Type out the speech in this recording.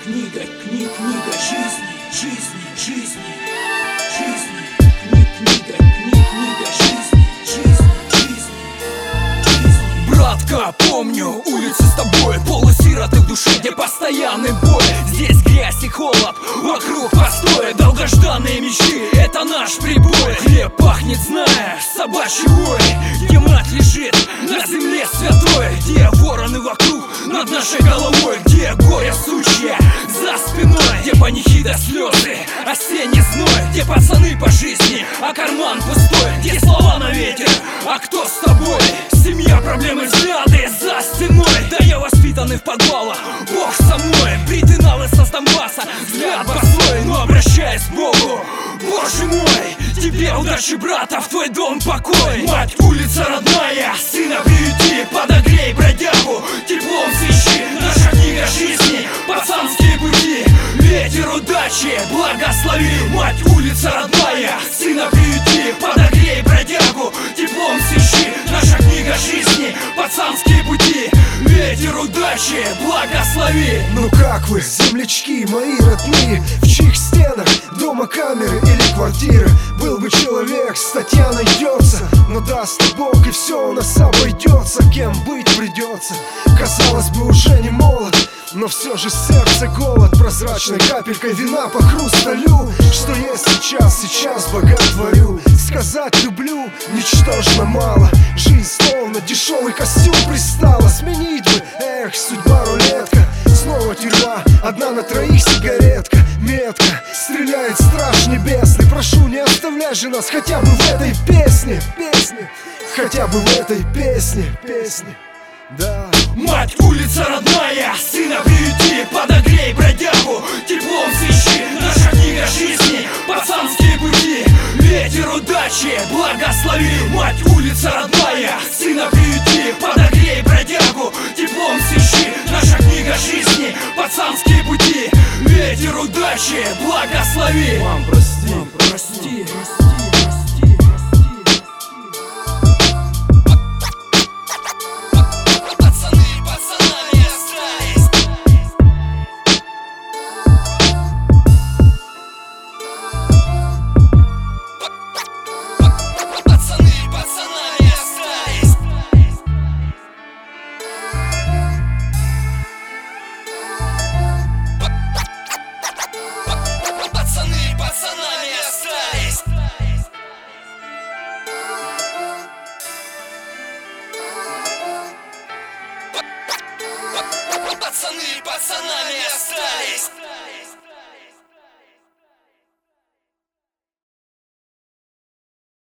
книга жизни, жизни. Книга жизни. Братка, помню улицы с тобой, полусироты в душе, где постоянный бой. Здесь грязь и холод, вокруг простое, долгожданные мечты, это наш прибой. Хлеб пахнет, зная собачий вой, где мать лежит на земле святой, где вороны вокруг над нашей головой, где горе сучья за спиной, где панихида слезы, осенний зной, где пацаны по жизни, а карман пустой, где слова на ветер, а кто с тобой? Семья, проблемы, взгляды за стеной. Да я воспитанный в подвалах, Бог со мной, бритый налысо с Донбасса, взгляд босой, но обращаясь к Богу. Боже мой, тебе удачи, брата, в твой дом покой. Мать, улица родная, сына приюти, подогрей бродягу, теплом свищи, наша книга жизни, пацанские пути, ветер удачи, благослови. Мать, улица родная, сына приюти, подогрей бродягу, теплом свищи, наша книга жизни, пацанские пути, ветер удачи, благослови. Ну как вы, землячки мои родные, в чьих стенах дома камеры или квартиры? Был бы человек, статья найдется, но даст Бог, и все у нас обойдется. Кем быть придется, казалось бы, уже не молод, но все же сердце голод, прозрачной капелькой вина по хрусталю. Что есть сейчас боготворю. Сказать люблю ничтожно мало, жизнь словно дешевый костюм пристала. Сменить бы, эх, судьба рулетка, снова тюрьма, одна на троих сигаретка. Метка, стреляет страж небесный, прошу, не оставляй же нас хотя бы в этой песне, хотя бы в этой песне. Да. Мать, улица родная, сына приюти, подогрей бродягу, теплом свищи, наша книга жизни, пацанские пути, ветер удачи, благослови. Мать, улица родная, сына приюти, подогрей бродягу, теплом свищи, наша книга жизни, пацанские пути, ветер удачи, благослови. Мам, прости. Пацаны пацанами остались.